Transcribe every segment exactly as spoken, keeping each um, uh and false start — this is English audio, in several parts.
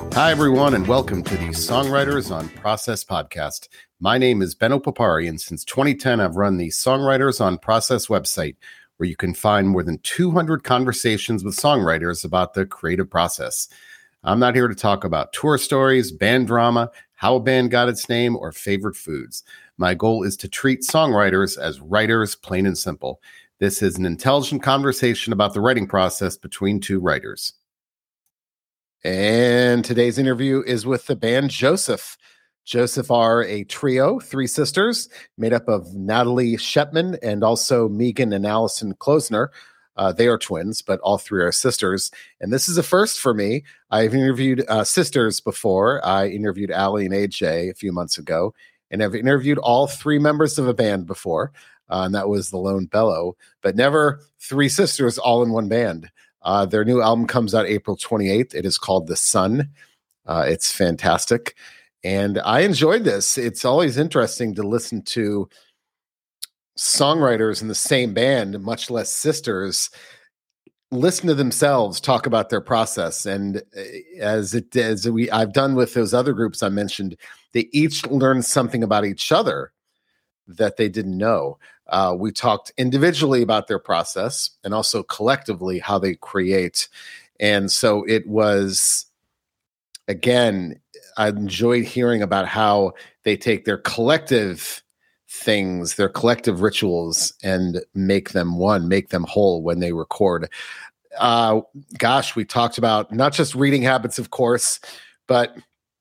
Hi, everyone, and welcome to the Songwriters on Process podcast. My name is Benno Papari, and since twenty ten, I've run the Songwriters on Process website, where you can find more than two hundred conversations with songwriters about the creative process. I'm not here to talk about tour stories, band drama, how a band got its name, or favorite foods. My goal is to treat songwriters as writers, plain and simple. This is an intelligent conversation about the writing process between two writers. And today's interview is with the band Joseph. Joseph are a trio, three sisters, made up of Natalie Shepman and also Megan and Allison Klosner. Uh, they are twins, but all three are sisters. And this is a first for me. I've interviewed uh, sisters before. I interviewed Allie and A J a few months ago, and I've interviewed all three members of a band before. Uh, and that was the Lone Bellow, but never three sisters all in one band. Uh, their new album comes out April twenty-eighth. It is called The Sun. Uh, it's fantastic. And I enjoyed this. It's always interesting to listen to songwriters in the same band, much less sisters, listen to themselves talk about their process. And as it as we I've done with those other groups I mentioned, they each learn something about each other that they didn't know. Uh, we talked individually about their process and also collectively how they create. And so it was, again, I enjoyed hearing about how they take their collective things, their collective rituals, and make them one, make them whole when they record. Uh, gosh, we talked about not just reading habits, of course, but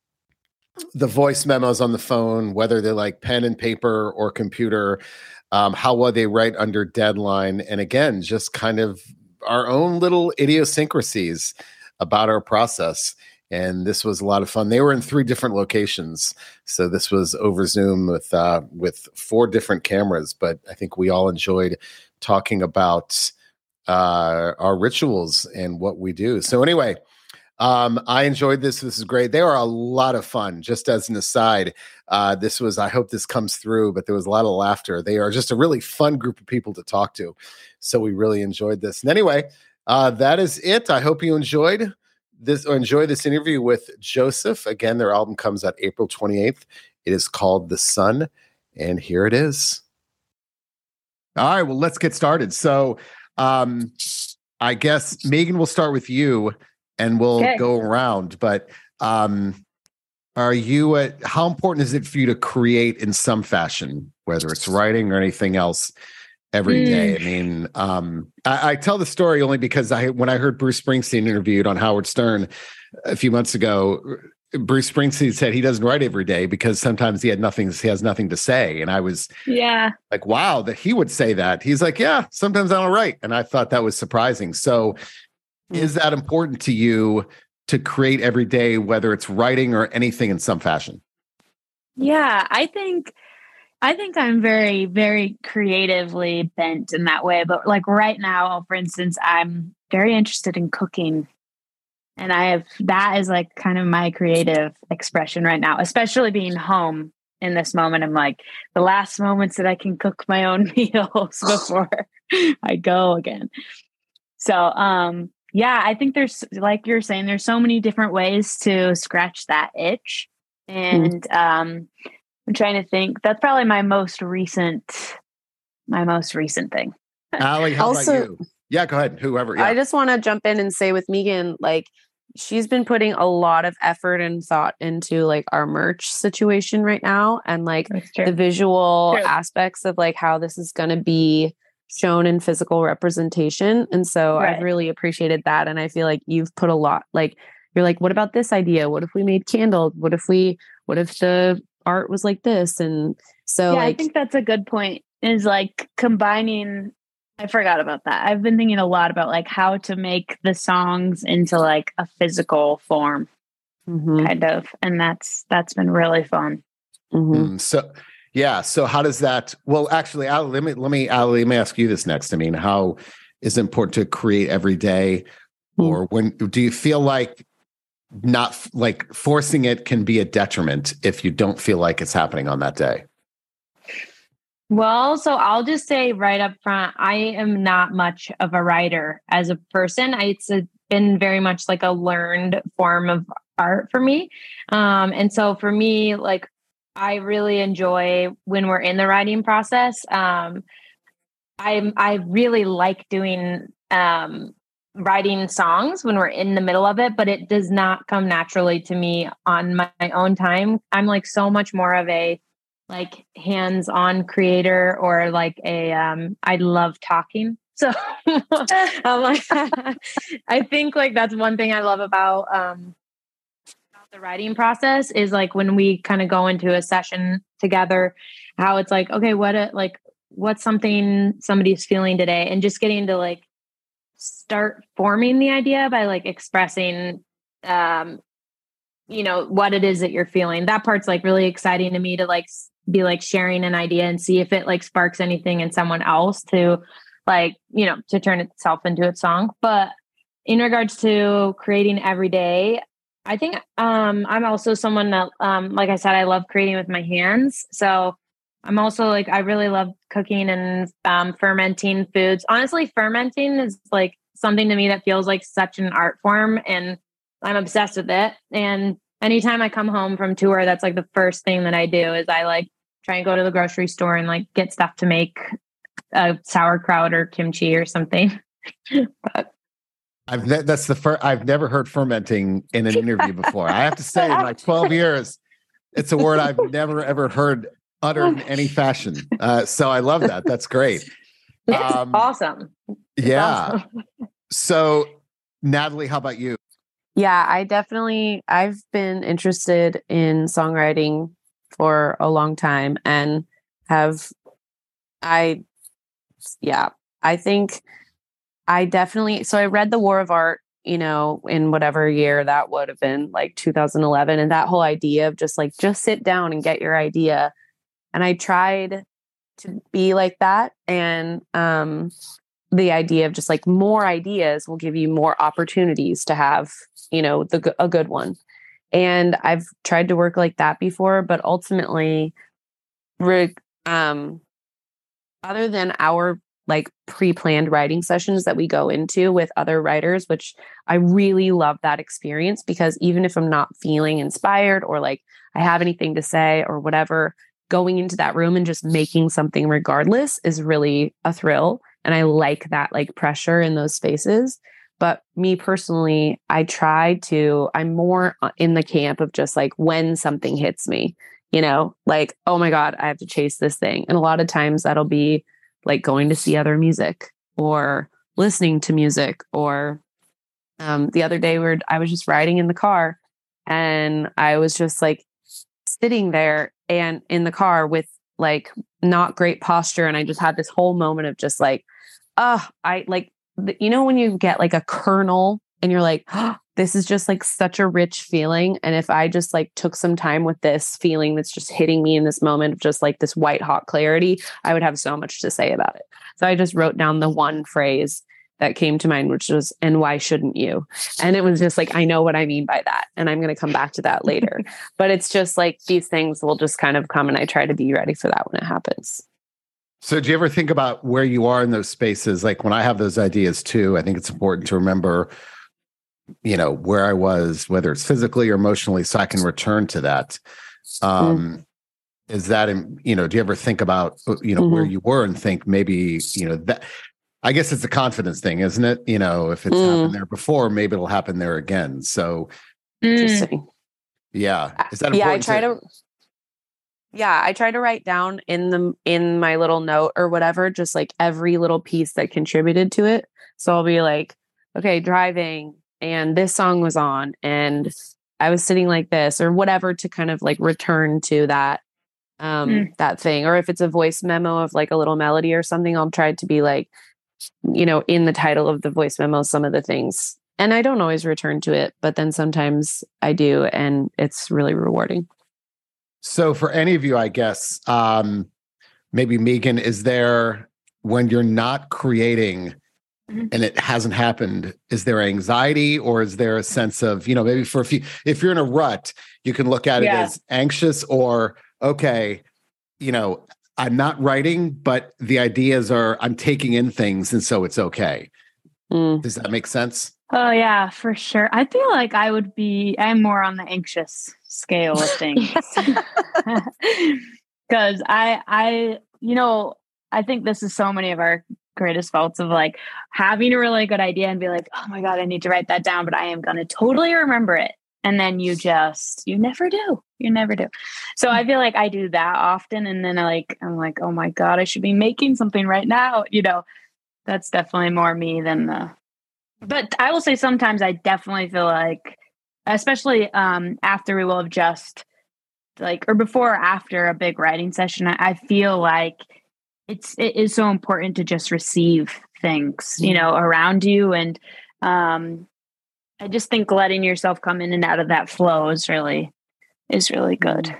the voice memos on the phone, whether they like pen and paper or computer, um, how well they write under deadline. And again, just kind of our own little idiosyncrasies about our process. And this was a lot of fun. They were in three different locations. So this was over Zoom with, uh, with four different cameras, but I think we all enjoyed talking about uh, our rituals and what we do. So anyway, Um, I enjoyed this. This is great. They are a lot of fun. Just as an aside, uh, this was, I hope this comes through, but there was a lot of laughter. They are just a really fun group of people to talk to. So we really enjoyed this. And anyway, uh, that is it. I hope you enjoyed this or enjoy this interview with Joseph. Again, their album comes out April twenty-eighth. It is called The Sun. And here it is. All right, well, let's get started. So um, I guess, Megan, we'll start with you. And we'll okay. go around, but um, are you, uh, how important is it for you to create in some fashion, whether it's writing or anything else every mm. day? I mean, um, I, I tell the story only because I, when I heard Bruce Springsteen interviewed on Howard Stern a few months ago, Bruce Springsteen said he doesn't write every day because sometimes he had nothing, he has nothing to say. And I was yeah, like, wow, that he would say that. He's like, yeah, sometimes I don't write. And I thought that was surprising. So is that important to you to create every day, whether it's writing or anything in some fashion? Yeah, I think I think I'm very, very creatively bent in that way. But like right now, for instance, I'm very interested in cooking. And I have that is like kind of my creative expression right now, especially being home in this moment. I'm like the last moments that I can cook my own meals before I go again. So um yeah, I think there's, like you're saying, there's so many different ways to scratch that itch. And mm. um, I'm trying to think. That's probably my most recent, my most recent thing. Allie, how also, about you? Yeah, go ahead. Whoever. Yeah. I just want to jump in and say with Megan, like, she's been putting a lot of effort and thought into like our merch situation right now. And like the visual true. aspects of like how this is going to be shown in physical representation. And so right. I've really appreciated that. And I feel like you've put a lot, like, you're like, what about this idea? What if we made candles? What if we, what if the art was like this? And so yeah, like, I think that's a good point, is like combining, I forgot about that. I've been thinking a lot about like how to make the songs into like a physical form mm-hmm. kind of. And that's, that's been really fun. Mm-hmm. Mm, so Yeah. So how does that, well, actually, Allie, let me, let me, Allie, let me ask you this next. I mean, how is it important to create every day? Or when do you feel like not like forcing it can be a detriment if you don't feel like it's happening on that day? Well, so I'll just say right up front, I am not much of a writer as a person. I, it's a, been very much like a learned form of art for me. Um, and so for me, like, I really enjoy when we're in the writing process. Um, I I really like doing um, writing songs when we're in the middle of it, but it does not come naturally to me on my, my own time. I'm like so much more of a like hands-on creator, or like a um, I love talking. So I'm like, I think like that's one thing I love about um, the writing process is like when we kind of go into a session together, how it's like, okay, what a, like what's something somebody's feeling today, and just getting to like start forming the idea by like expressing um you know what it is that you're feeling. That part's like really exciting to me, to like be like sharing an idea and see if it like sparks anything in someone else to like, you know, to turn itself into a song. But in regards to creating every day, I think um, I'm also someone that, um, like I said, I love creating with my hands. So I'm also like, I really love cooking and um, fermenting foods. Honestly, fermenting is like something to me that feels like such an art form, and I'm obsessed with it. And anytime I come home from tour, that's like the first thing that I do is I like try and go to the grocery store and like get stuff to make a sauerkraut or kimchi or something. But I've ne- that's the first I've never heard fermenting in an interview before. I have to say, in my twelve years, it's a word I've never ever heard uttered in any fashion. Uh, so I love that. That's great. It's um, awesome. It's yeah. Awesome. So, Natalie, how about you? Yeah, I definitely I've been interested in songwriting for a long time, and have I yeah, I think I definitely, so I read The War of Art, you know, in whatever year that would have been, like two thousand eleven. And that whole idea of just like, just sit down and get your idea. And I tried to be like that. And um, the idea of just like more ideas will give you more opportunities to have, you know, the a good one. And I've tried to work like that before, but ultimately, um, other than our like pre-planned writing sessions that we go into with other writers, which I really love that experience, because even if I'm not feeling inspired or like I have anything to say or whatever, going into that room and just making something regardless is really a thrill. And I like that like pressure in those spaces. But me personally, I try to, I'm more in the camp of just like when something hits me, you know, like, oh my God, I have to chase this thing. And a lot of times that'll be like going to see other music or listening to music. Or um, the other day where I was just riding in the car, and I was just like sitting there and in the car with like not great posture. And I just had this whole moment of just like, oh, I like, you know, when you get like a kernel and you're like, oh, this is just like such a rich feeling. And if I just like took some time with this feeling that's just hitting me in this moment of just like this white hot clarity, I would have so much to say about it. So I just wrote down the one phrase that came to mind, which was, and why shouldn't you? And it was just like, I know what I mean by that. And I'm going to come back to that later. But it's just like these things will just kind of come, and I try to be ready for that when it happens. So do you ever think about where you are in those spaces? Like when I have those ideas too, I think it's important to remember, you know, where I was, whether it's physically or emotionally, so I can return to that. Um, mm. Is that, you know, do you ever think about, you know, mm-hmm. where you were and think maybe, you know, that, I guess it's a confidence thing, isn't it? You know, if it's mm. happened there before, maybe it'll happen there again. So, interesting. Yeah. Is that yeah, important? I try to, to Yeah, I try to write down in the in my little note or whatever, just like every little piece that contributed to it. So I'll be like, okay, driving, and this song was on, and I was sitting like this, or whatever, to kind of like return to that um mm. that thing. Or if it's a voice memo of like a little melody or something, I'll try to be like, you know, in the title of the voice memo, some of the things. And I don't always return to it, but then sometimes I do, and it's really rewarding. So for any of you, I guess, um, maybe Megan, is there, when you're not creating and it hasn't happened, is there anxiety, or is there a sense of, you know, maybe for a few, if you're in a rut, you can look at yeah. it as anxious, or, okay, you know, I'm not writing, but the ideas are, I'm taking in things, and so it's okay. Mm. Does that make sense? Oh yeah, for sure. I feel like I would be, I'm more on the anxious scale of things. Cause I, I, you know, I think this is so many of our greatest faults of like having a really good idea and be like, oh my God, I need to write that down, but I am going to totally remember it. And then you just, you never do. You never do. So I feel like I do that often. And then I like, I'm like, oh my God, I should be making something right now. You know, that's definitely more me than the, but I will say sometimes I definitely feel like, especially um, after we will have just like, or before or after a big writing session, I, I feel like it's, it is so important to just receive things, you know, around you. And um, I just think letting yourself come in and out of that flow is really, is really good.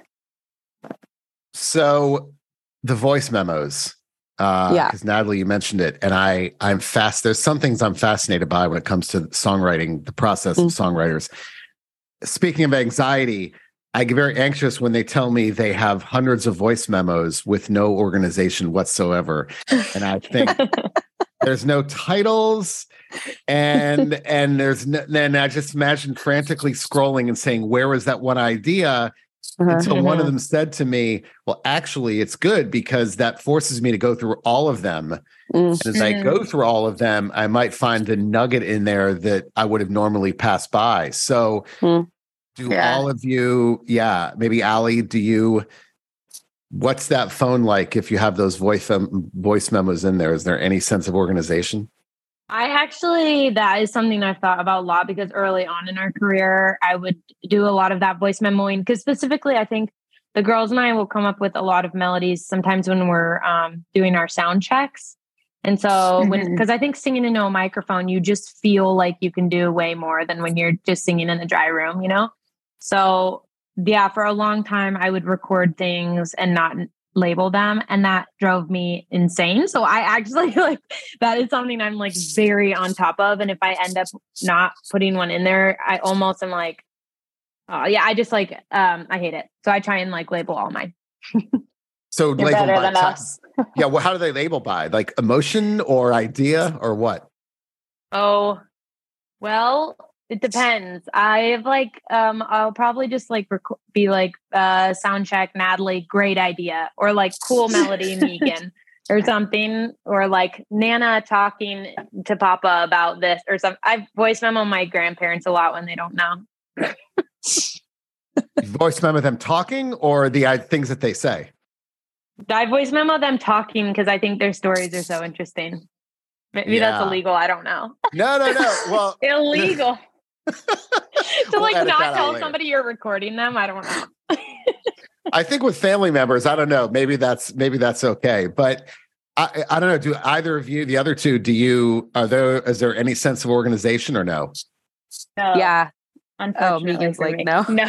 So the voice memos, uh, yeah, because Natalie, you mentioned it, and I, I'm fast. There's some things I'm fascinated by when it comes to songwriting, the process mm-hmm. of songwriters. Speaking of anxiety, I get very anxious when they tell me they have hundreds of voice memos with no organization whatsoever, and I think there's no titles, and and there's no, then I just imagine frantically scrolling and saying, "Where was that one idea?" Uh-huh. Until mm-hmm. one of them said to me, well, actually, it's good because that forces me to go through all of them. Mm-hmm. And as I go through all of them, I might find the nugget in there that I would have normally passed by. So mm-hmm. do yeah. all of you, yeah, maybe Allie, do you, what's that phone like if you have those voice, um, voice memos in there? Is there any sense of organization? I actually, that is something I've thought about a lot because early on in our career, I would do a lot of that voice memoing because specifically, I think the girls and I will come up with a lot of melodies sometimes when we're um, doing our sound checks. And so when, because I think singing into a microphone, you just feel like you can do way more than when you're just singing in a dry room, you know? So yeah, for a long time, I would record things and not label them, and that drove me insane. So I actually like that is something I'm like very on top of, and if I end up not putting one in there, I almost am like, oh yeah, I just like um I hate it. So I try and like label all mine. So You're label better by than time. us. Yeah, well, how do they label by? Like emotion or idea or what? Oh, well, it depends. I've like, um, I'll probably just like rec- be like, uh, sound check, Natalie, great idea, or like cool melody, Megan, or something, or like Nana talking to Papa about this, or something. I voice memo my grandparents a lot when they don't know. Voice memo them talking, or the uh, things that they say. I voice memo them talking because I think their stories are so interesting. Maybe yeah. that's illegal. I don't know. No, no, no. Well, illegal. To we'll like not tell somebody you're recording them. I don't know. I think with family members, I don't know. Maybe that's maybe that's okay. But I, I don't know. Do either of you, the other two, do you are there? Is there any sense of organization or no? No. Yeah. Oh, Megan's like, me. no, no.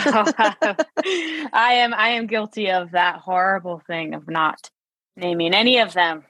I am. I am guilty of that horrible thing of not naming any of them.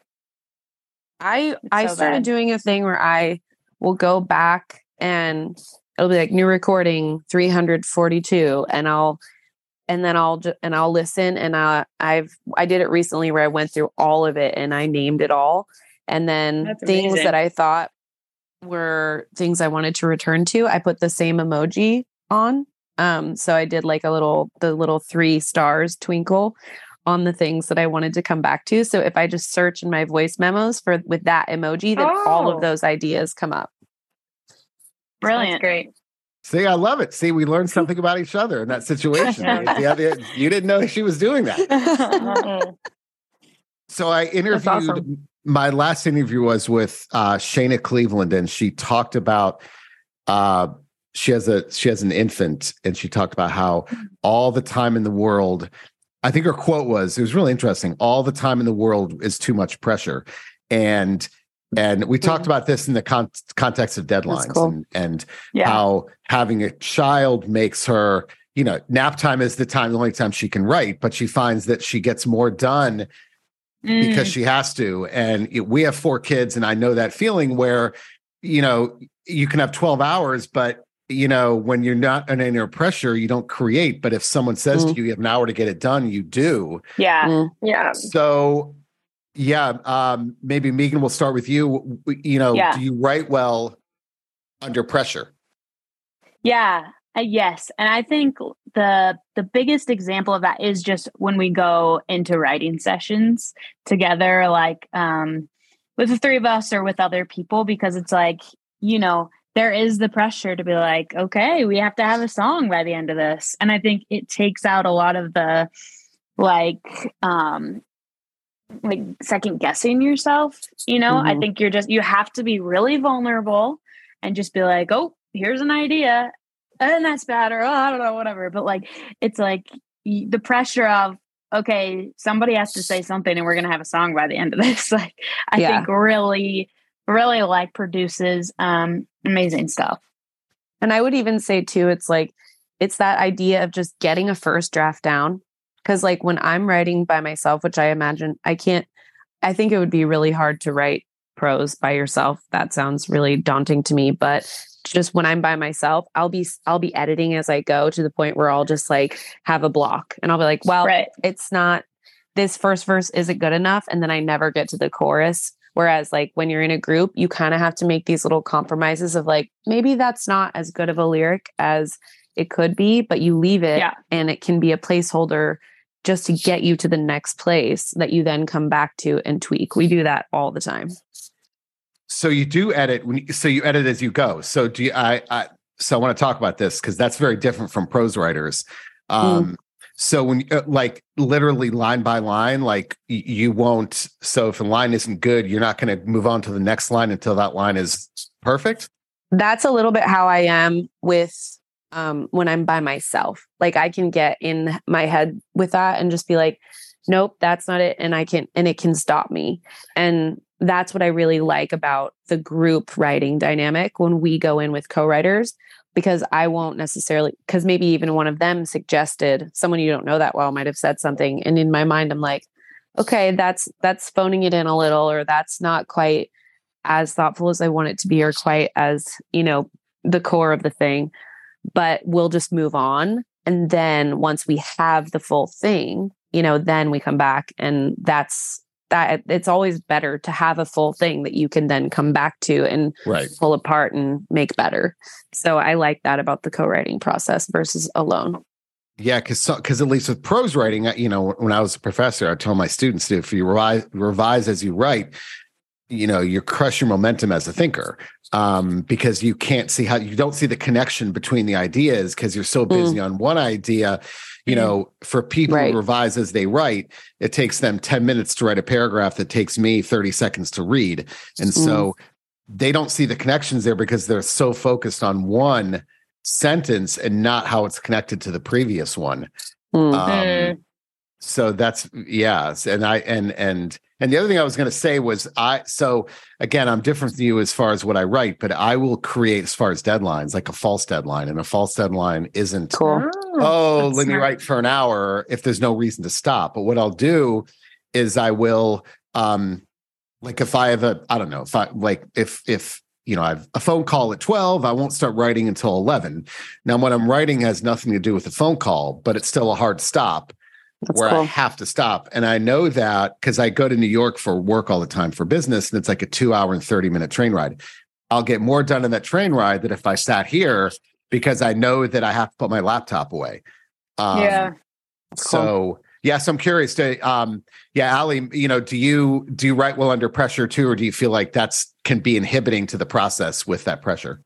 I it's I so started bad. doing a thing where I will go back and it'll be like new recording three hundred forty-two, and I'll and then I'll ju- and I'll listen, and I I've I did it recently where I went through all of it and I named it all, and then That's things amazing. That I thought were things I wanted to return to, I put the same emoji on. Um, so I did like a little the little three stars twinkle on the things that I wanted to come back to. So if I just search in my voice memos for with that emoji, then oh. all of those ideas come up. Brilliant. That's great. See, I love it. See, we learned something about each other in that situation. the other, you didn't know she was doing that. So I interviewed, awesome. My last interview was with uh, Shayna Cleveland, and she talked about, uh, she has a, she has an infant, and she talked about how all the time in the world, I think her quote was, it was really interesting. All the time in the world is too much pressure. And And we talked about this in the con- context of deadlines cool. and, and yeah. how having a child makes her, you know, nap time is the time, the only time she can write, but she finds that she gets more done mm. because she has to. And it, we have four kids, and I know that feeling where, you know, you can have twelve hours, but, you know, when you're not under any pressure, you don't create. But if someone says mm. to you, you have an hour to get it done, you do. Yeah. Mm. Yeah. So Yeah, um, maybe Megan, we'll start with you. You know, yeah. do you write well under pressure. Yeah. Uh, yes. And I think the the biggest example of that is just when we go into writing sessions together, like um, with the three of us or with other people, because it's like, you know, there is the pressure to be like, okay, we have to have a song by the end of this. And I think it takes out a lot of the like, um, like second guessing yourself, you know. Mm-hmm. I think you're just, you have to be really vulnerable and just be like, oh, here's an idea. And that's bad, or oh, I don't know, whatever. But like, it's like the pressure of, okay, somebody has to say something and we're going to have a song by the end of this. Like, I yeah. think really, really like produces um, amazing stuff. And I would even say too, it's like, it's that idea of just getting a first draft down. Cause like when I'm writing by myself, which I imagine I can't, I think it would be really hard to write prose by yourself. That sounds really daunting to me, but just when I'm by myself, I'll be, I'll be editing as I go to the point where I'll just like have a block and I'll be like, well, right. it's not, this first verse isn't good enough. And then I never get to the chorus. Whereas like when you're in a group, you kind of have to make these little compromises of like, maybe that's not as good of a lyric as it could be, but you leave it yeah. and it can be a placeholder just to get you to the next place that you then come back to and tweak. We do that all the time. So you do edit when you, so you edit as you go. So do you, I, I so I want to talk about this because that's very different from prose writers. Um, mm. So when uh, like literally line by line, like y- you won't. So if a line isn't good, you're not going to move on to the next line until that line is perfect. That's a little bit how I am with um, when I'm by myself. Like I can get in my head with that and just be like, nope, that's not it. And I can, and it can stop me. And that's what I really like about the group writing dynamic when we go in with co-writers, because I won't necessarily, because maybe even one of them suggested, someone you don't know that well might have said something. And in my mind, I'm like, okay, that's, that's phoning it in a little, or that's not quite as thoughtful as I want it to be, or quite as, you know, the core of the thing, but we'll just move on. And then once we have the full thing, you know, then we come back, and that's, that it's always better to have a full thing that you can then come back to and right. pull apart and make better. So I like that about the co-writing process versus alone. Yeah, because because at least with prose writing, you know, when I was a professor, I told my students to, if you revise, revise as you write, you know, you crush your momentum as a thinker, um, because you can't see how, you don't see the connection between the ideas because you're so busy mm. on one idea. You know, for people right. who revise as they write, it takes them ten minutes to write a paragraph that takes me thirty seconds to read. And so mm. they don't see the connections there because they're so focused on one sentence and not how it's connected to the previous one. Mm. Um, so that's, yeah. And I, and, and, and the other thing I was going to say was I, so again, I'm different than you as far as what I write, but I will create as far as deadlines, like a false deadline, and a false deadline isn't, cool. oh, let me write for an hour if there's no reason to stop. But what I'll do is I will, um, like if I have a, I don't know, if I like, if, if, you know, I have a phone call at twelve, I won't start writing until eleven. Now, what I'm writing has nothing to do with the phone call, but it's still a hard stop. That's where cool. I have to stop. And I know that because I go to New York for work all the time for business, and it's like a two hour and thirty minute train ride. I'll get more done in that train ride than if I sat here because I know that I have to put my laptop away. Um, yeah. So, cool. yes, I'm curious to, um, yeah, Ali, you know, do you, do you write well under pressure too, or do you feel like that's can be inhibiting to the process with that pressure?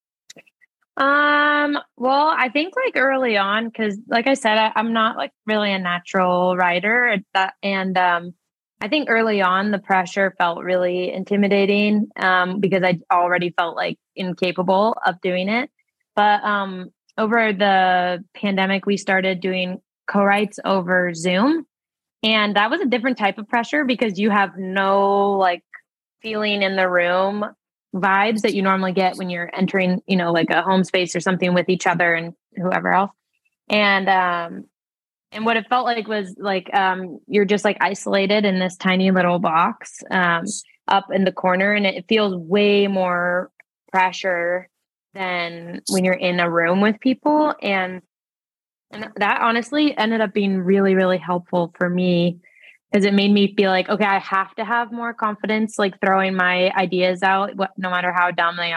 Um, well, I think like early on, cause like I said, I, I'm not like really a natural writer, that, and, um, I think early on the pressure felt really intimidating, um, because I already felt like incapable of doing it. But, um, over the pandemic, we started doing co-writes over Zoom, and that was a different type of pressure because you have no like feeling in the room vibes that you normally get when you're entering, you know, like a home space or something with each other and whoever else. And, um, and what it felt like was like, um, you're just like isolated in this tiny little box, um, up in the corner. And it feels way more pressure than when you're in a room with people. And, and that honestly ended up being really, really helpful for me, because it made me feel like, okay, I have to have more confidence, like throwing my ideas out, what, no matter how dumb they are,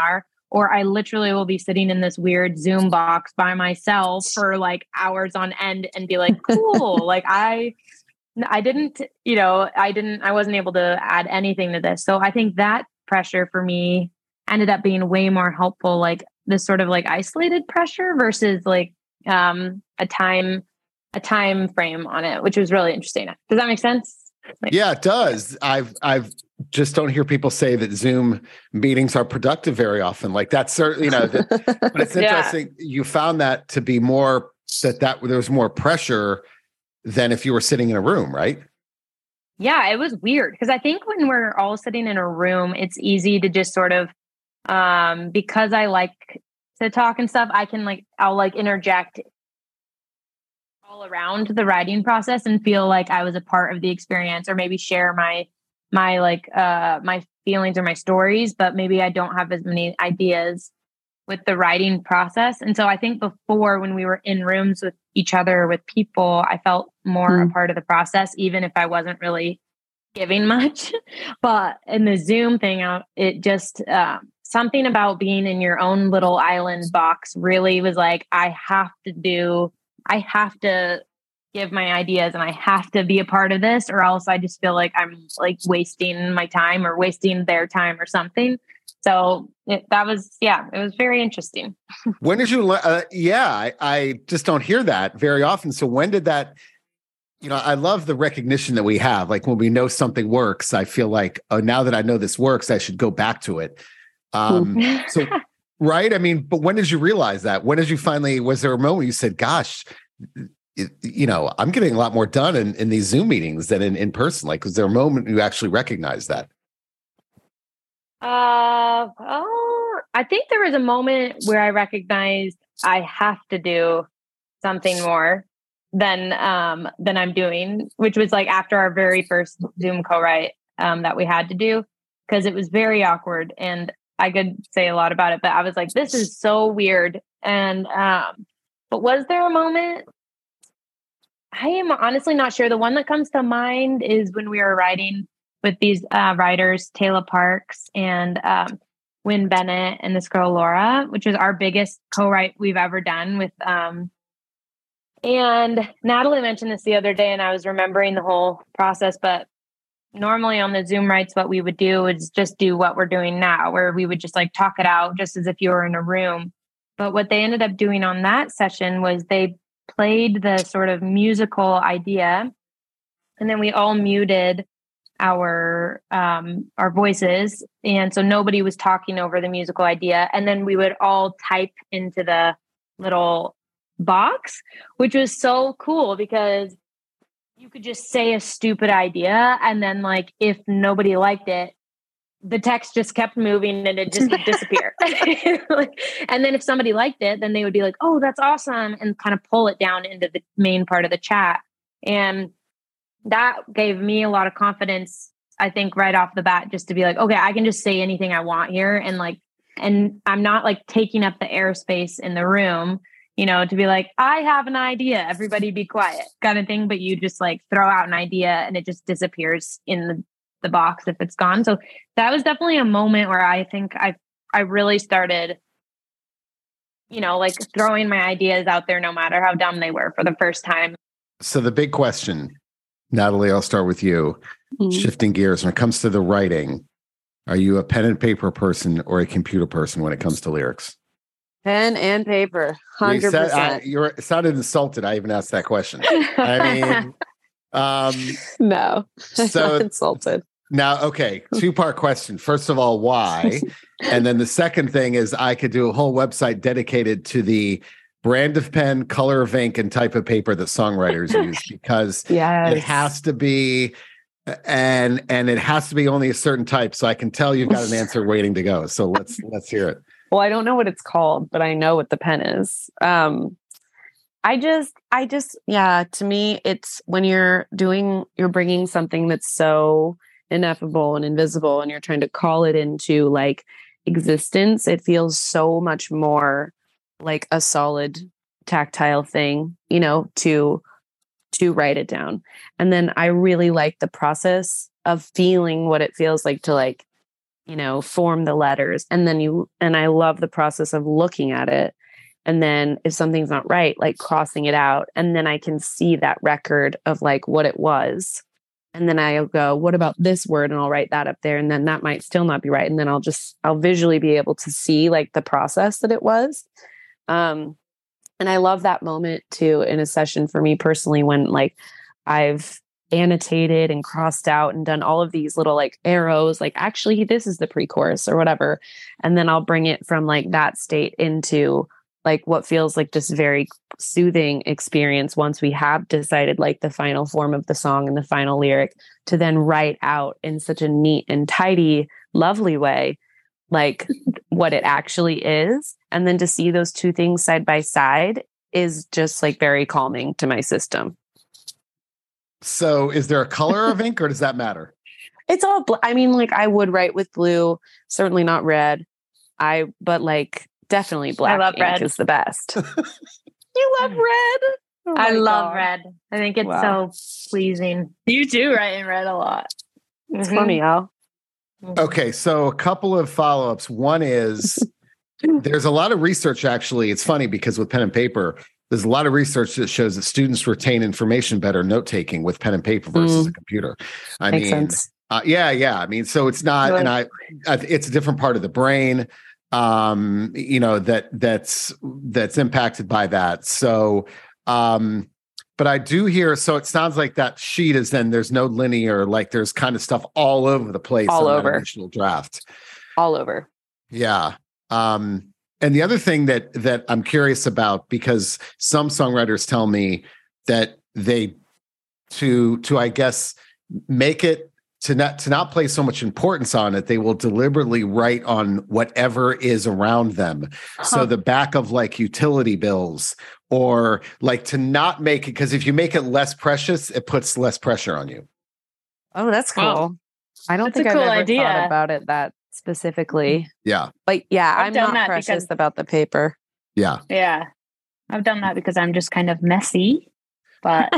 or I literally will be sitting in this weird Zoom box by myself for like hours on end and be like, cool. like I, I didn't, you know, I didn't, I wasn't able to add anything to this. So I think that pressure for me ended up being way more helpful, like this sort of like isolated pressure versus like um, a time, a time frame on it, which was really interesting. Does that make sense? Like, yeah, it does. I've, I've just don't hear people say that Zoom meetings are productive very often. Like that's certainly, you know, that, but it's interesting. Yeah. You found that to be more that, that there was more pressure than if you were sitting in a room, right? Yeah, it was weird because I think when we're all sitting in a room, it's easy to just sort of, um, because I like to talk and stuff, I can like, I'll like interject all around the writing process and feel like I was a part of the experience, or maybe share my, my like, uh, my feelings or my stories, but maybe I don't have as many ideas with the writing process. And so I think before, when we were in rooms with each other, with people, I felt more mm. a part of the process, even if I wasn't really giving much. But in the Zoom thing, it just, uh, something about being in your own little island box really was like, I have to do, I have to give my ideas and I have to be a part of this, or else I just feel like I'm like wasting my time or wasting their time or something. So it, that was, yeah, it was very interesting. When did you, uh, yeah, I, I just don't hear that very often. So when did that, you know, I love the recognition that we have. Like when we know something works, I feel like, oh, now that I know this works, I should go back to it. Um, so, right. I mean, but when did you realize that? When did you finally, was there a moment you said, gosh, it, you know, I'm getting a lot more done in, in these Zoom meetings than in, in person? Like, was there a moment you actually recognized that? Uh, oh, I think there was a moment where I recognized I have to do something more than, um, than I'm doing, which was like after our very first Zoom co-write, um, that we had to do, because it was very awkward and I could say a lot about it, but I was like, this is so weird. And, um, but was there a moment? I am honestly not sure. The one that comes to mind is when we were writing with these uh, writers, Taylor Parks and um, Wynn Bennett and this girl, Laura, which was our biggest co-write we've ever done with. Um, and Natalie mentioned this the other day and I was remembering the whole process, but normally on the Zoom writes, what we would do is just do what we're doing now, where we would just like talk it out just as if you were in a room. But what they ended up doing on that session was they played the sort of musical idea and then we all muted our um our voices, and so nobody was talking over the musical idea, and then we would all type into the little box, which was so cool because you could just say a stupid idea and then like if nobody liked it, the text just kept moving and it just would disappear. And then if somebody liked it, then they would be like, oh, that's awesome, and kind of pull it down into the main part of the chat. And that gave me a lot of confidence, I think, right off the bat, just to be like, okay, I can just say anything I want here. And like, and I'm not like taking up the airspace in the room, you know, to be like, I have an idea, everybody be quiet kind of thing. But you just like throw out an idea and it just disappears in the, the box if it's gone. So that was definitely a moment where I think I, I really started, you know, like throwing my ideas out there, no matter how dumb they were, for the first time. So the big question, Natalie, I'll start with you. Mm-hmm. Shifting gears, when it comes to the writing, are you a pen and paper person or a computer person when it comes to lyrics? Pen and paper, one hundred percent. You said, I, you're sounded insulted. I even asked that question. I mean, um, no, so not insulted. Now, okay, two-part question. First of all, why? And then the second thing is I could do a whole website dedicated to the brand of pen, color of ink, and type of paper that songwriters use, because yes. it has to be, and and it has to be only a certain type. So I can tell you've got an answer waiting to go. So let's let's hear it. Well, I don't know what it's called, but I know what the pen is. Um, I just, I just, yeah. To me, it's when you're doing, you're bringing something that's so ineffable and invisible, and you're trying to call it into like existence. It feels so much more like a solid tactile thing, you know, to to write it down. And then I really like the process of feeling what it feels like to like, you know, form the letters. And then you, and I love the process of looking at it. And then if something's not right, like crossing it out. And then I can see that record of like what it was. And then I'll go, what about this word? And I'll write that up there. And then that might still not be right. And then I'll just, I'll visually be able to see like the process that it was. Um, and I love that moment too in a session for me personally, when like I've annotated and crossed out and done all of these little like arrows, like actually this is the pre-chorus or whatever. And then I'll bring it from like that state into like what feels like just very soothing experience once we have decided like the final form of the song and the final lyric, to then write out in such a neat and tidy, lovely way, like what it actually is. And then to see those two things side by side is just like very calming to my system. So is there a color of ink or does that matter? It's all, bl- I mean, like I would write with blue, certainly not red. I, but like, definitely black I love ink red. Is the best. You love red? Oh I love God. Red. I think it's wow. so pleasing. You do write in red a lot. It's mm-hmm. funny, Al. Okay, so a couple of follow-ups. One is there's a lot of research, actually. It's funny because with pen and paper, there's a lot of research that shows that students retain information better note-taking with pen and paper versus mm. a computer. I Makes mean, sense. Uh, yeah, yeah. I mean, so it's not, and I, I, it's a different part of the brain. Um, you know, that that's that's impacted by that. So, um, but I do hear, so it sounds like that sheet is then there's no linear, like there's kind of stuff all over the place. All on over. That initial draft. All over. Yeah. Um, and the other thing that that I'm curious about, because some songwriters tell me that they to to I guess make it to not to not place so much importance on it, they will deliberately write on whatever is around them. Huh. So the back of like utility bills, or like to not make it, because if you make it less precious, it puts less pressure on you. Oh, that's cool. Wow. I don't that's think a I've cool ever idea. thought about it that specifically. Yeah. But yeah, I've I'm done not that precious because, about the paper. Yeah. Yeah. I've done that because I'm just kind of messy. But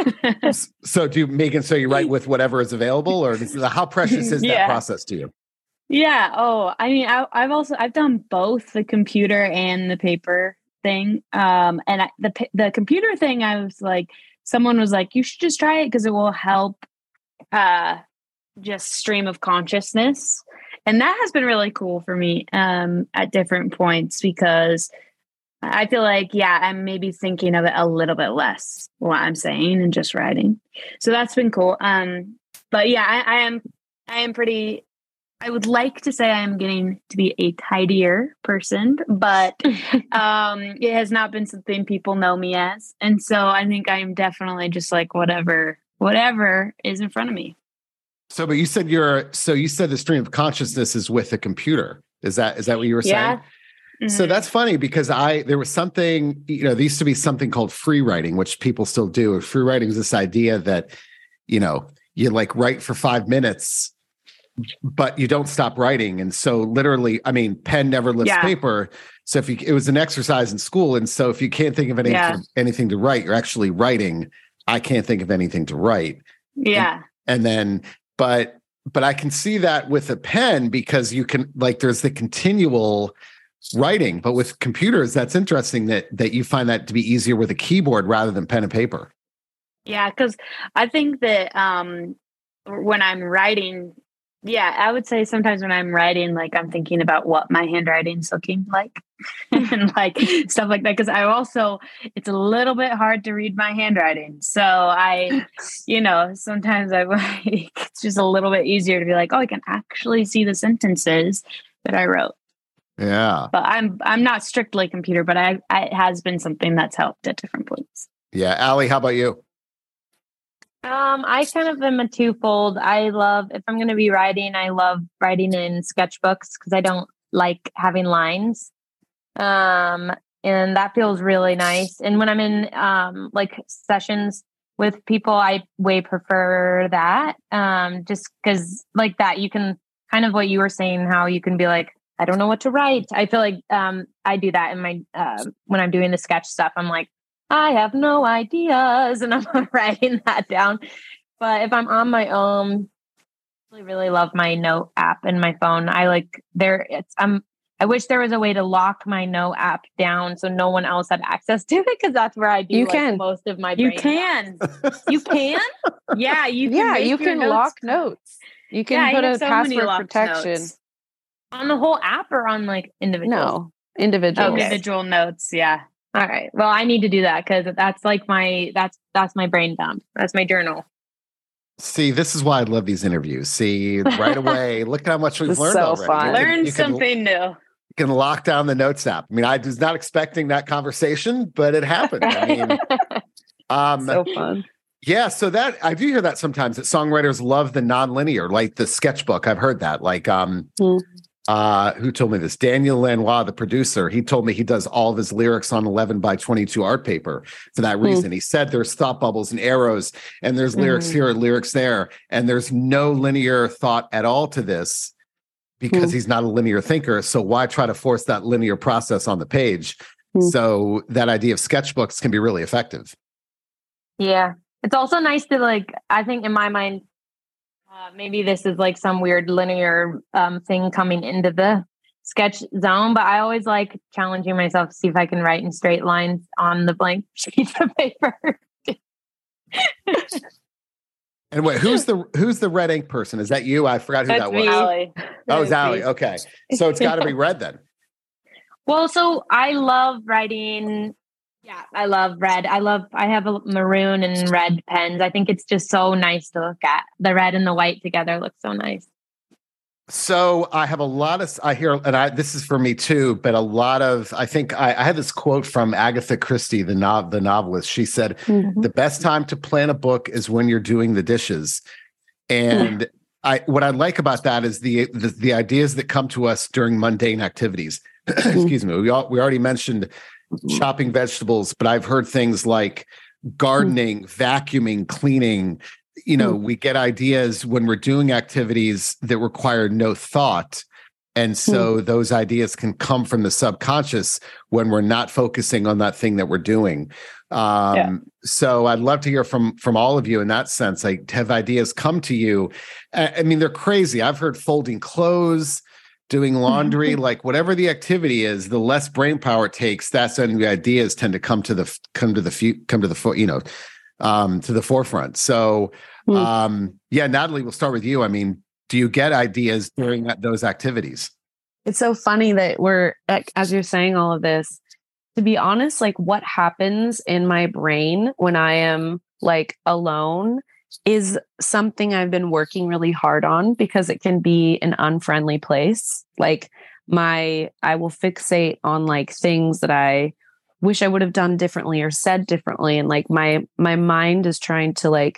so do you, Megan, so you write with whatever is available, or does, how precious is yeah. that process to you? Yeah. Oh, I mean, I, I've also, I've done both the computer and the paper thing. Um, and I, the, the computer thing, I was like, someone was like, you should just try it because it will help uh, just stream of consciousness. And that has been really cool for me um, at different points, because I feel like, yeah, I'm maybe thinking of it a little bit less, what I'm saying, and just writing. So that's been cool. Um, but yeah, I, I am, I am pretty, I would like to say I am getting to be a tidier person, but um, it has not been something people know me as. And so I think I'm definitely just like whatever, whatever is in front of me. So, but you said you're, so you said the stream of consciousness is with a computer. Is that, is that what you were yeah. saying? Mm-hmm. So that's funny, because I, there was something, you know, there used to be something called free writing, which people still do. Free writing is this idea that, you know, you like write for five minutes, but you don't stop writing. And so literally, I mean, pen never lifts yeah. paper. So if you, it was an exercise in school. And so if you can't think of anything, yeah. anything to write, you're actually writing. I can't think of anything to write. Yeah. And, and then, but, but I can see that with a pen, because you can, like, there's the continual writing. But with computers, that's interesting that that you find that to be easier with a keyboard rather than pen and paper. Yeah, because I think that um, when I'm writing, yeah, I would say sometimes when I'm writing, like I'm thinking about what my handwriting's looking like and like stuff like that. Because I also, it's a little bit hard to read my handwriting. So I, you know, sometimes I it's just a little bit easier to be like, oh, I can actually see the sentences that I wrote. Yeah. But I'm I'm not strictly computer, but I, I it has been something that's helped at different points. Yeah. Allie, how about you? Um, I kind of am a twofold. I love, if I'm going to be writing, I love writing in sketchbooks because I don't like having lines. Um, and that feels really nice. And when I'm in um like sessions with people, I way prefer that. Um, just because like that, you can kind of what you were saying, how you can be like, I don't know what to write. I feel like um, I do that in my uh, when I'm doing the sketch stuff. I'm like, I have no ideas, and I'm writing that down. But if I'm on my own, I really love my note app in my phone. I like there it's um I wish there was a way to lock my note app down so no one else had access to it, because that's where I do you like can. most of my You brain can. you can? Yeah, you can. Yeah, you your can notes- lock notes. You can Yeah, I put have a so many password locked protection. notes. On the whole app or on like individual? No, individual. Okay. Individual notes. Yeah. All right. Well, I need to do that because that's like my that's that's my brain dump. That's my journal. See, this is why I love these interviews. See, right away, look at how much we've It's learned so already. fun. You can- Learn you can- something new. You can lock down the notes app. I mean, I was not expecting that conversation, but it happened. I mean, um, So fun. yeah. So that I do hear that sometimes that songwriters love the nonlinear, like the sketchbook. I've heard that. Like, um, Mm. uh, who told me this? Daniel Lanois, the producer. He told me he does all of his lyrics on eleven by twenty-two art paper for that reason. Mm. He said there's thought bubbles and arrows, and there's lyrics mm. here and lyrics there, and there's no linear thought at all to this because mm. he's not a linear thinker. So why try to force that linear process on the page? Mm. So that idea of sketchbooks can be really effective. Yeah. It's also nice to like, I think in my mind, uh, maybe this is like some weird linear um, thing coming into the sketch zone, but I always like challenging myself to see if I can write in straight lines on the blank sheets of paper. And wait, who's the who's the red ink person? Is that you? I forgot who That's that me. was. Allie. Oh, it's Allie. Okay. So it's got to be red then. Well, so I love writing. Yeah, I love red. I love, I have a maroon and red pens. I think it's just so nice to look at. The red and the white together looks so nice. So I have a lot of, I hear, and I, this is for me too, but a lot of, I think I, I had this quote from Agatha Christie, the, no, the novelist. She said, mm-hmm. the best time to plan a book is when you're doing the dishes. And mm. I, what I like about that is the, the, the ideas that come to us during mundane activities. Excuse me. We all, we already mentioned chopping vegetables, but I've heard things like gardening, mm. vacuuming, cleaning. You know, mm. we get ideas when we're doing activities that require no thought. And so mm. those ideas can come from the subconscious when we're not focusing on that thing that we're doing. Um, yeah. So I'd love to hear from from all of you in that sense. Like, have ideas come to you? I, I mean, they're crazy. I've heard folding clothes, doing laundry, like whatever the activity is, the less brain power it takes, that's when the ideas tend to come to the come to the few, come to the you know um, to the forefront. So mm. um, yeah, Natalie, we'll start with you. I mean, do you get ideas during that, those activities? It's so funny that we're, as you're saying all of this, to be honest, like what happens in my brain when I am like alone is something I've been working really hard on, because it can be an unfriendly place. Like my, I will fixate on like things that I wish I would have done differently or said differently. And like my, my mind is trying to like,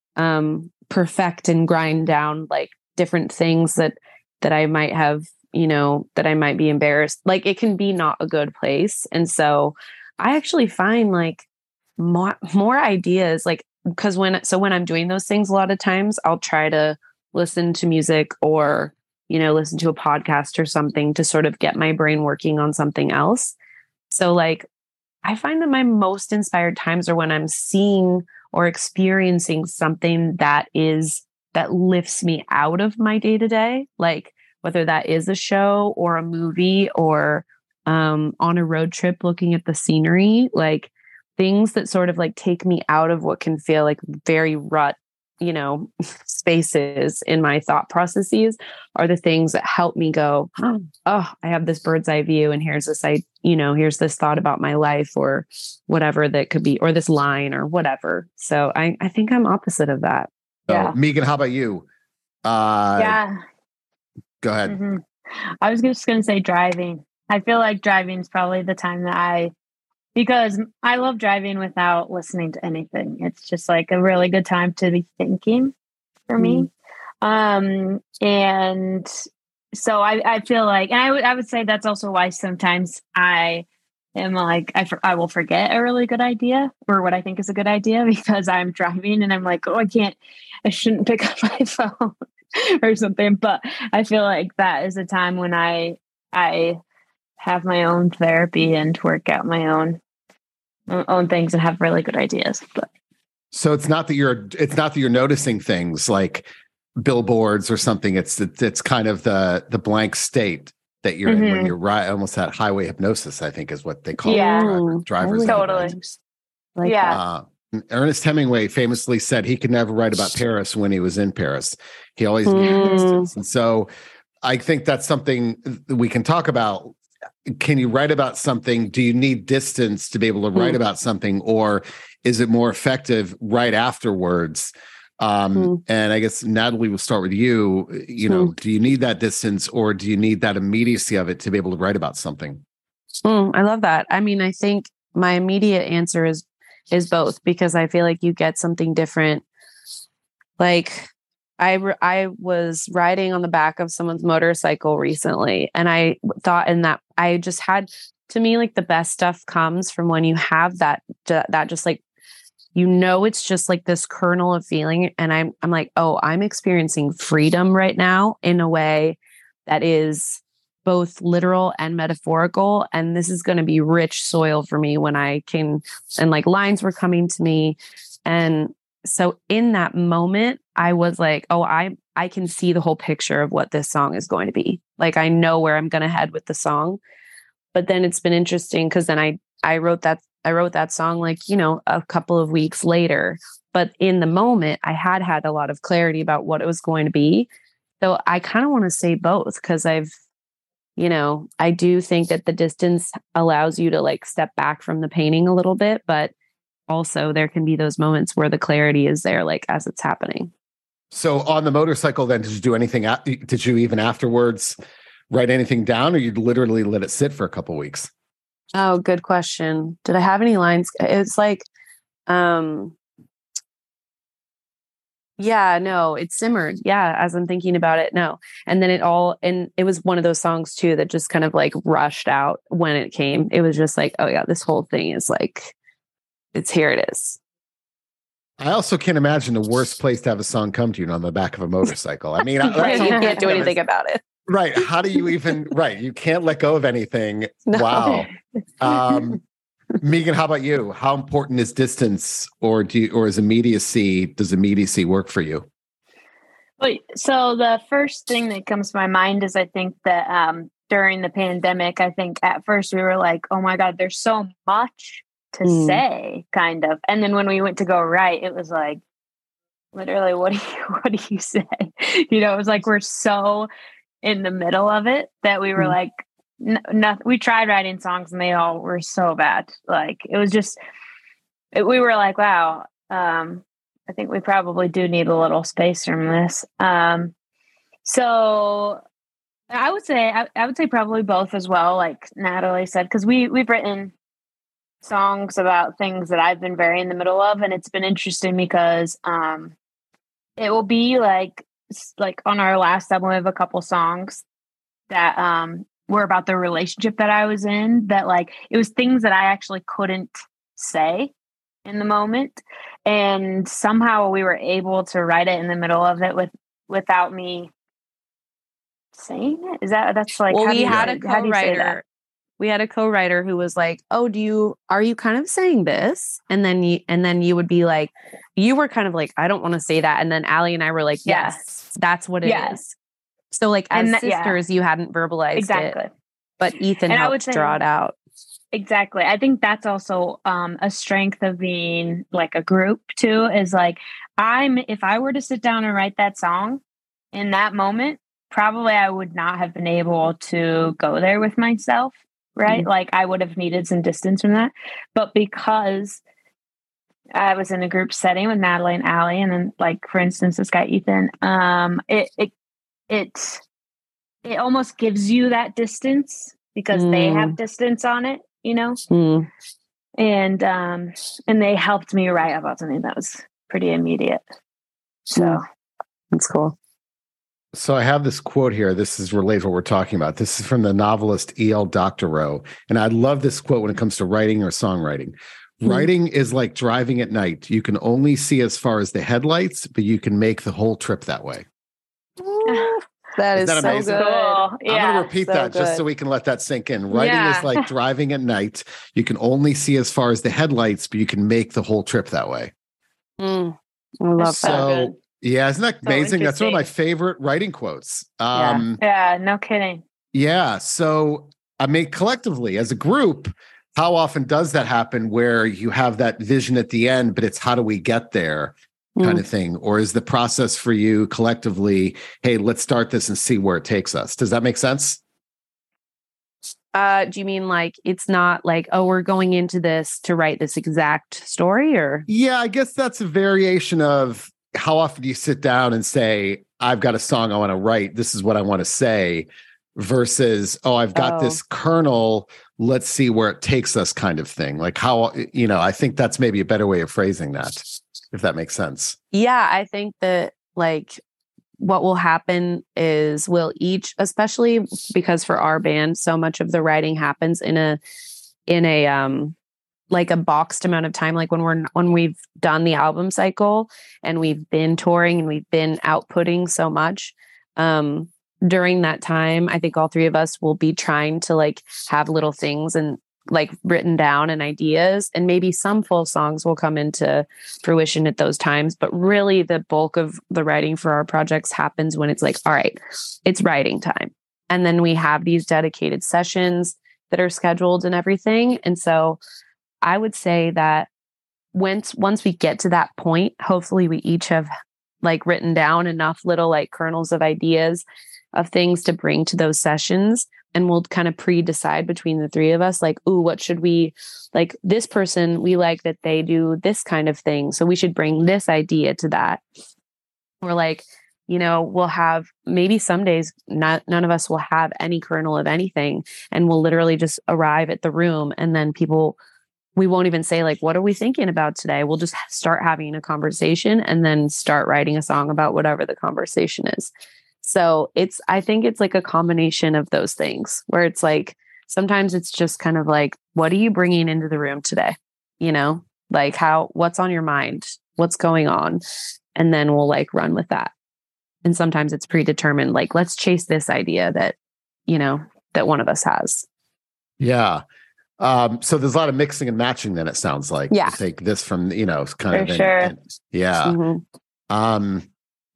um, perfect and grind down like different things that, that I might have, you know, that I might be embarrassed. Like it can be not a good place. And so I actually find like more, more ideas, like, because when, so when I'm doing those things, a lot of times I'll try to listen to music or, you know, listen to a podcast or something to sort of get my brain working on something else. So like, I find that my most inspired times are when I'm seeing or experiencing something that is, that lifts me out of my day to day, like whether that is a show or a movie or um, on a road trip, looking at the scenery, like things that sort of like take me out of what can feel like very rut, you know, spaces in my thought processes are the things that help me go, oh, I have this bird's eye view and here's this, I, you know, here's this thought about my life or whatever that could be, or this line or whatever. So I, I think I'm opposite of that. So, yeah. Megan, how about you? Uh, yeah. Go ahead. Mm-hmm. I was just going to say driving. I feel like driving is probably the time that I, because I love driving without listening to anything. It's just like a really good time to be thinking for me. Mm-hmm. Um, and so I, I feel like, and I would, I would say that's also why sometimes I am like, I, I will forget a really good idea or what I think is a good idea because I'm driving and I'm like, oh, I can't, I shouldn't pick up my phone or something. But I feel like that is a time when I, I have my own therapy and work out my own own things and have really good ideas. But so it's not that you're it's not that you're noticing things like billboards or something. It's it's kind of the the blank state that you're mm-hmm. in when you're right, almost that highway hypnosis, I think is what they call yeah. it. Driver, drivers. Totally. Like yeah. Uh, Ernest Hemingway famously said he could never write about Paris when he was in Paris. He always Mm. needed distance. And so I think that's something we can talk about. Can you write about something? Do you need distance to be able to write mm. about something? Or is it more effective right afterwards? Um, mm. And I guess, Natalie, we'll start with you. You know, mm. do you need that distance or do you need that immediacy of it to be able to write about something? Mm, I love that. I mean, I think my immediate answer is is both, because I feel like you get something different. Like I, I was riding on the back of someone's motorcycle recently, and I thought in that I just had, to me, like the best stuff comes from when you have that, that just like, you know, it's just like this kernel of feeling. And I'm, I'm like, oh, I'm experiencing freedom right now in a way that is both literal and metaphorical. And this is going to be rich soil for me when I can, and like lines were coming to me. And so in that moment, I was like, oh, I, I can see the whole picture of what this song is going to be. Like, I know where I'm going to head with the song. But then it's been interesting because then I, I wrote that, I wrote that song like, you know, a couple of weeks later, but in the moment I had had a lot of clarity about what it was going to be. So I kind of want to say both, because I've, you know, I do think that the distance allows you to like step back from the painting a little bit, but also there can be those moments where the clarity is there, like as it's happening. So on the motorcycle, then, did you do anything? Did you even afterwards write anything down, or you literally let it sit for a couple of weeks? Oh, good question. Did I have any lines? It's like, um, yeah, no, it simmered. Yeah. As I'm thinking about it, no. And then it all, and it was one of those songs too, that just kind of like rushed out when it came. It was just like, oh yeah, this whole thing is like, it's here it is. I also can't imagine the worst place to have a song come to you on the back of a motorcycle. I mean, right, you can't do anything about it. Right. How do you even, right. You can't let go of anything. No. Wow. Um, Megan, how about you? How important is distance, or do you, or is immediacy, does immediacy work for you? Wait, so the first thing that comes to my mind is I think that um, during the pandemic, I think at first we were like, oh my God, there's so much to mm. say, kind of. And then when we went to go write, it was like, literally, what do you, what do you say? You know, it was like, we're so in the middle of it that we were mm. like, n- nothing. We tried writing songs and they all were so bad. Like, it was just, it, we were like, wow, um, I think we probably do need a little space from this. Um, so I would say, I, I would say probably both as well, like Natalie said, because we, we've written songs about things that I've been very in the middle of. And it's been interesting because um, it will be like, like on our last album, we have a couple songs that um, were about the relationship that I was in, that like, it was things that I actually couldn't say in the moment. And somehow we were able to write it in the middle of it with, without me saying it. Is that, that's like, well, how we do you, had a co-writer. We had a co-writer who was like, oh, do you, are you kind of saying this? And then you, and then you would be like, you were kind of like, I don't want to say that. And then Allie and I were like, yes, yes that's what it yes. is. So like as that, sisters, yeah. you hadn't verbalized exactly. it, but Ethan and helped say, draw it out. Exactly. I think that's also um, a strength of being like a group too, is like, I'm, if I were to sit down and write that song in that moment, probably I would not have been able to go there with myself. Right. Mm-hmm. Like I would have needed some distance from that. But because I was in a group setting with Natalie and Allie, and then like, for instance, this guy, Ethan, um, it, it, it, it almost gives you that distance because mm. they have distance on it, you know? Mm. And, um, and they helped me write about something that was pretty immediate. So mm. that's cool. So I have this quote here. This is related to what we're talking about. This is from the novelist E L Doctorow. And I love this quote when it comes to writing or songwriting. Mm-hmm. Writing is like driving at night. You can only see as far as the headlights, but you can make the whole trip that way. Ooh, that is, is that so amazing? Good. I'm yeah, going to repeat so that good. just so we can let that sink in. Writing yeah. is like driving at night. You can only see as far as the headlights, but you can make the whole trip that way. Mm, I love so, that. Yeah, isn't that so amazing? That's one of my favorite writing quotes. Um, yeah. yeah, no kidding. Yeah. So, I mean, collectively as a group, how often does that happen where you have that vision at the end, but it's how do we get there kind mm. of thing? Or is the process for you collectively, hey, let's start this and see where it takes us? Does that make sense? Uh, do you mean like it's not like, oh, we're going into this to write this exact story or? Yeah, I guess that's a variation of how often do you sit down and say, I've got a song I want to write. This is what I want to say versus, oh, I've got oh. this kernel. Let's see where it takes us kind of thing. Like how, you know, I think that's maybe a better way of phrasing that, if that makes sense. Yeah, I think that like what will happen is we'll each, especially because for our band, so much of the writing happens in a, in a, um, like a boxed amount of time. Like when we're, when we've done the album cycle and we've been touring and we've been outputting so much, um, during that time, I think all three of us will be trying to like have little things and like written down and ideas, and maybe some full songs will come into fruition at those times. But really the bulk of the writing for our projects happens when it's like, all right, it's writing time. And then we have these dedicated sessions that are scheduled and everything. And so I would say that once, once we get to that point, hopefully we each have like written down enough little like kernels of ideas of things to bring to those sessions. And we'll kind of pre-decide between the three of us, like, ooh, what should we, like this person, we like that they do this kind of thing. So we should bring this idea to that. Or like, you know, we'll have maybe some days, not, none of us will have any kernel of anything. And we'll literally just arrive at the room. And then people, we won't even say like, what are we thinking about today? We'll just start having a conversation and then start writing a song about whatever the conversation is. So it's, I think it's like a combination of those things where it's like, sometimes it's just kind of like, what are you bringing into the room today? You know, like how, what's on your mind? What's going on? And then we'll like run with that. And sometimes it's predetermined, like, let's chase this idea that, you know, that one of us has. Yeah. Um, so there's a lot of mixing and matching then, it sounds like. Yeah. Take this from, you know, kind For of. sure. In, in, yeah. Mm-hmm. Um,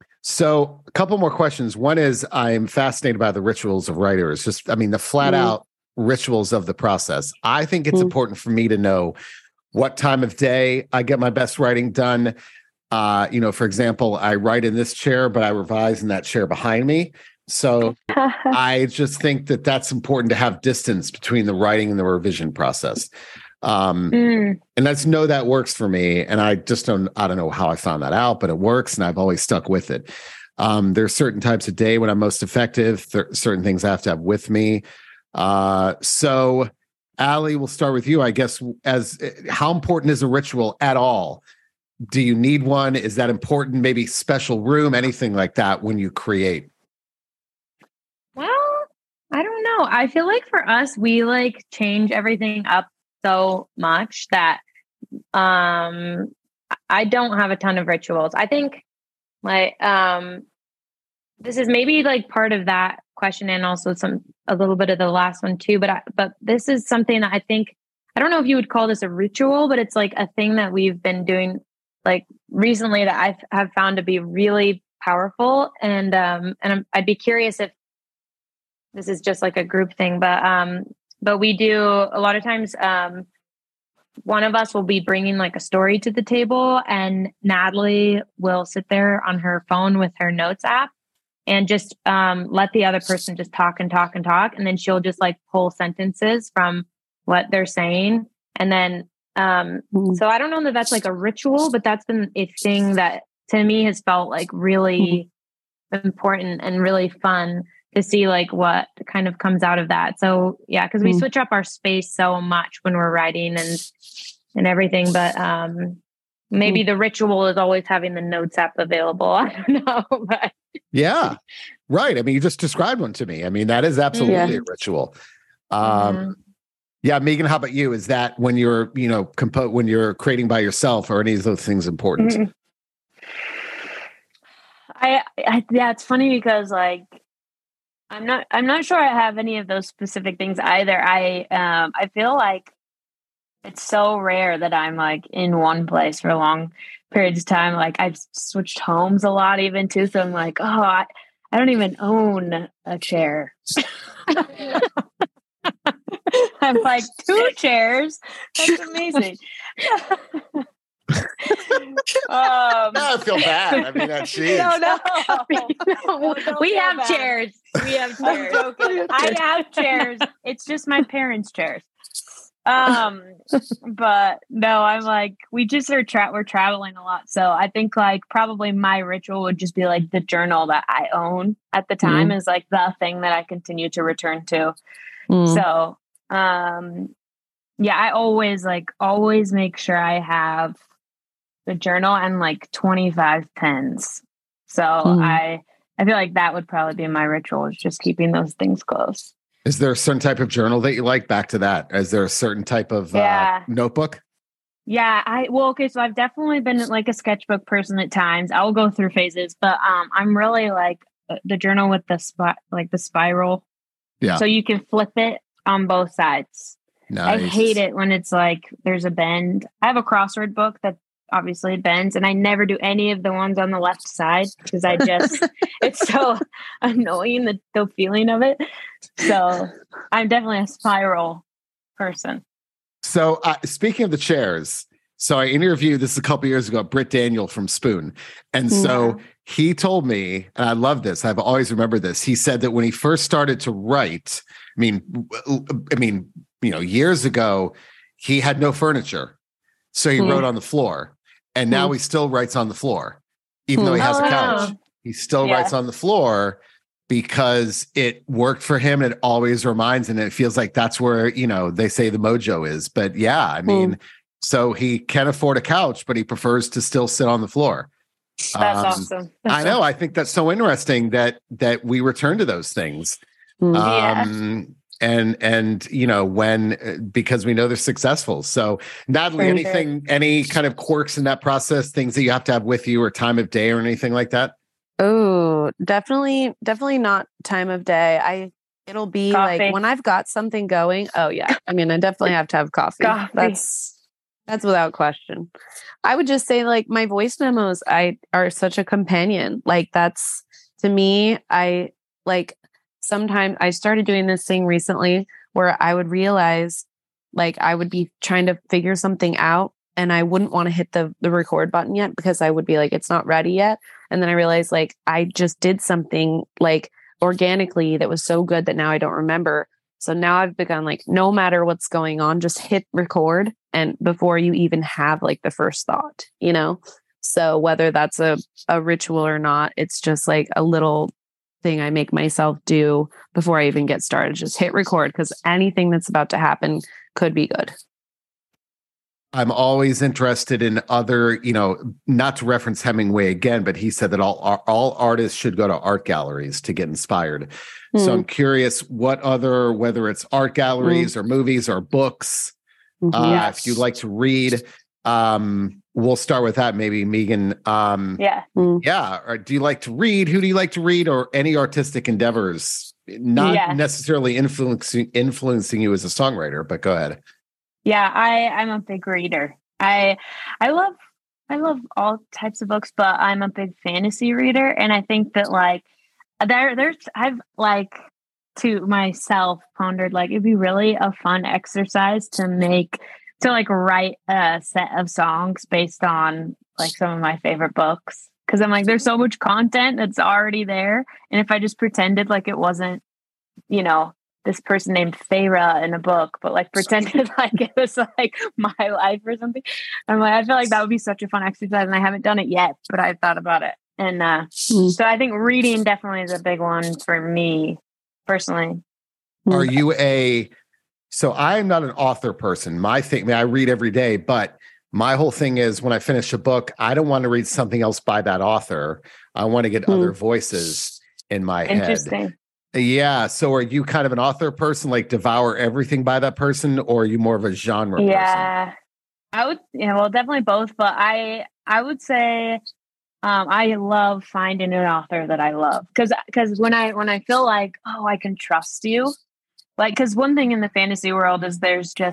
So a couple more questions. One is I'm fascinated by the rituals of writers, just, I mean, the flat mm. out rituals of the process. I think it's mm. important for me to know what time of day I get my best writing done. Uh, you know, for example, I write in this chair, but I revise in that chair behind me. So I just think that that's important to have distance between the writing and the revision process. Um, mm. And let's know that works for me. And I just don't, I don't know how I found that out, but it works. And I've always stuck with it. Um, there's certain types of day when I'm most effective, th- certain things I have to have with me. Uh, so Allie, we'll start with you, I guess. As how important is a ritual at all? Do you need one? Is that important? Maybe special room, anything like that when you create? Well, I don't know. I feel like for us, we like change everything up so much that um I don't have a ton of rituals. I think like um this is maybe like part of that question and also some a little bit of the last one too, but I, but this is something that I think, I don't know if you would call this a ritual, but it's like a thing that we've been doing like recently that I have found to be really powerful. And um and I'm, I'd be curious if this is just like a group thing, but um But we do a lot of times, um, one of us will be bringing like a story to the table, and Natalie will sit there on her phone with her notes app and just um, let the other person just talk and talk and talk. And then she'll just like pull sentences from what they're saying. And then, um, mm-hmm. so I don't know that that's like a ritual, but that's been a thing that to me has felt like really mm-hmm. important and really fun to see like what kind of comes out of that. So yeah, because we mm. switch up our space so much when we're writing and and everything. But um maybe mm. the ritual is always having the notes app available. I don't know. But yeah, right. I mean, you just described one to me. I mean, that is absolutely yeah. a ritual. Um mm. Yeah, Megan, how about you? Is that when you're, you know, compo- when you're creating by yourself, or any of those things important? Mm-hmm. I, I yeah, it's funny because like I'm not I'm not sure I have any of those specific things either. I um I feel like it's so rare that I'm like in one place for long periods of time. Like I've switched homes a lot even too. So I'm like, oh, I, I don't even own a chair. I'm like, two chairs. That's amazing. um, now I feel bad. I mean, that's geez. No, no, no, no we have bad. chairs. We have chairs. I have chairs. It's just my parents' chairs. Um, but no, I'm like, we just are tra- we're traveling a lot. So I think like probably my ritual would just be like the journal that I own at the time mm. is like the thing that I continue to return to. Mm. So, um, yeah, I always like always make sure I have the journal and like twenty-five pens. So mm. I, I feel like that would probably be my ritual, is just keeping those things close. Is there a certain type of journal that you like? Back to that. Is there a certain type of yeah. uh, notebook? Yeah, I well, okay. So I've definitely been like a sketchbook person at times. I'll go through phases, but um, I'm really like the journal with the spot, like the spiral. Yeah. So you can flip it on both sides. Nice. I hate it when it's like there's a bend. I have a crossword book that obviously bends, and I never do any of the ones on the left side because I just it's so annoying, the, the feeling of it. So I'm definitely a spiral person. So uh, speaking of the chairs, so I interviewed this a couple years ago, Britt Daniel from Spoon. And so yeah. he told me, and I love this, I've always remembered this. He said that when he first started to write, I mean, I mean, you know, years ago, he had no furniture. So he mm. wrote on the floor. And now mm. he still writes on the floor. Even mm. though he has oh, a couch, wow. he still yeah. writes on the floor because it worked for him. And it always reminds him, and it feels like that's where, you know, they say the mojo is. But yeah, I mean, mm. so he can afford a couch, but he prefers to still sit on the floor. That's um, awesome. That's I know. Awesome. I think that's so interesting that that we return to those things. Mm. Um, yeah. And, and, you know, when, because we know they're successful. So Natalie, For anything, sure. any kind of quirks in that process, things that you have to have with you or time of day or anything like that? Oh, definitely, definitely not time of day. I, it'll be coffee. Like when I've got something going. Oh yeah. I mean, I definitely have to have coffee. coffee. That's, that's without question. I would just say like my voice memos, I are such a companion. Like that's to me, I like, sometimes I started doing this thing recently where I would realize like I would be trying to figure something out and I wouldn't want to hit the, the record button yet because I would be like, it's not ready yet. And then I realized like I just did something like organically that was so good that now I don't remember. So now I've begun like, no matter what's going on, just hit record. And before you even have like the first thought, you know? So whether that's a, a ritual or not, it's just like a little thing I make myself do before I even get started. Just hit record because anything that's about to happen could be good. I'm always interested in other, you know, not to reference Hemingway again, but he said that all all artists should go to art galleries to get inspired. Mm. So I'm curious what other, whether it's art galleries mm. or movies or books, mm-hmm. uh, yes. if you'd like to read, um, we'll start with that. Maybe Megan. Um, yeah. Mm. Yeah. Or do you like to read? Who do you like to read, or any artistic endeavors? Not yeah. necessarily influencing influencing you as a songwriter, but go ahead. Yeah, I, I'm a big reader. I I love I love all types of books, but I'm a big fantasy reader, and I think that like there there's I've like to myself pondered like it'd be really a fun exercise to make to like write a set of songs based on like some of my favorite books. Cause I'm like, there's so much content that's already there. And if I just pretended like it wasn't, you know, this person named Feyre in a book, but like pretended like it was like my life or something. I'm like, I feel like that would be such a fun exercise. And I haven't done it yet, but I've thought about it. And uh, mm. so I think reading definitely is a big one for me personally. Are you a, so I am not an author person. My thing, I mean, I read every day, but my whole thing is when I finish a book, I don't want to read something else by that author. I want to get mm. other voices in my Interesting. head. Yeah. So are you kind of an author person, like devour everything by that person, or are you more of a genre yeah. person? I would, yeah, well, definitely both, but I, I would say, um, I love finding an author that I love. Cause, cause when I, when I feel like, oh, I can trust you, like, cause one thing in the fantasy world is there's just,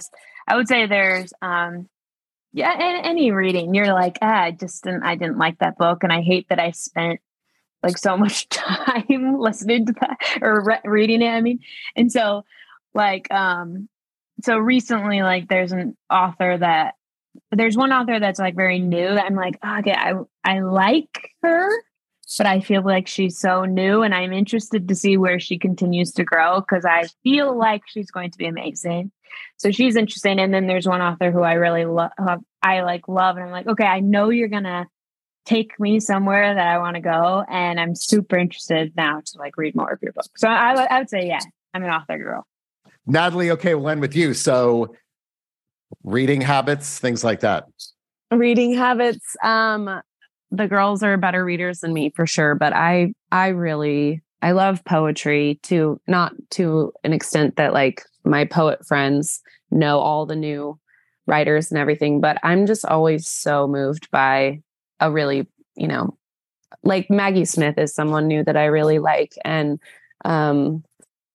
I would say there's, um, yeah, any reading. You're like, ah, I just didn't, I didn't like that book, and I hate that I spent like so much time listening to that or re- reading it. I mean, and so like, um, so recently, like, there's an author that there's one author that's like very new that I'm like, oh, okay, I I like her, but I feel like she's so new, and I'm interested to see where she continues to grow because I feel like she's going to be amazing. So she's interesting. And then there's one author who I really love, I like love, and I'm like, okay, I know you're gonna take me somewhere that I want to go, and I'm super interested now to like read more of your book. So I, I would say, yeah, I'm an author girl. Natalie, okay, we'll end with you. So reading habits, things like that. Reading habits. Um, the girls are better readers than me for sure, but I, I really, I love poetry to not to an extent that like my poet friends know all the new writers and everything, but I'm just always so moved by a really, you know, like Maggie Smith is someone new that I really like. And, um,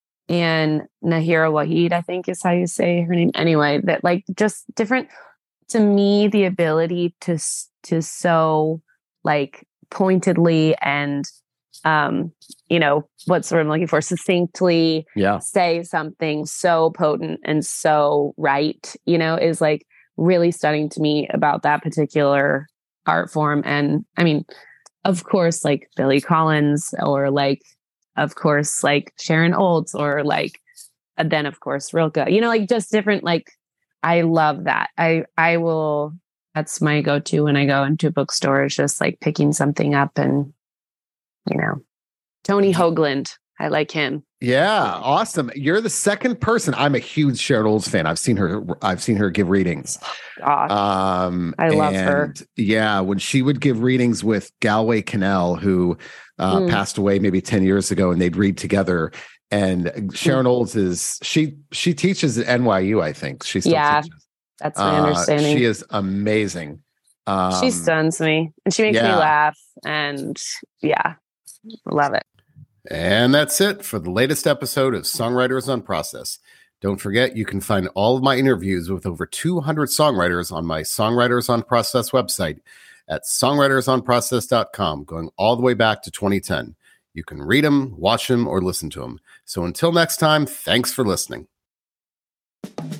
and Nahira Waheed, I think is how you say her name. Anyway, that like just different to me, the ability to, to so like pointedly and, um, you know, what's what I'm looking for, succinctly yeah. say something so potent and so right, you know, is like really stunning to me about that particular art form. And I mean, of course, like Billy Collins or like, of course, like Sharon Olds or like, and then of course, Rilke, you know, like just different, like, I love that. I, I will, that's my go-to when I go into a bookstore is just like picking something up and, you know, Tony Hoagland. I like him. Yeah, awesome. You're the second person. I'm a huge Sharon Olds fan. I've seen her. I've seen her give readings. Gosh, um, I love her. Yeah, when she would give readings with Galway Cannell, who uh, mm. passed away maybe ten years ago, and they'd read together. And Sharon mm. Olds is she she teaches at N Y U, I think. She still yeah, teaches. That's my uh, understanding. She is amazing. Um, she stuns me, and she makes yeah. me laugh. And yeah, love it. And that's it for the latest episode of Songwriters on Process. Don't forget, you can find all of my interviews with over two hundred songwriters on my Songwriters on Process website at songwriters on process dot com, going all the way back to twenty ten. You can read them, watch them, or listen to them. So until next time, thanks for listening.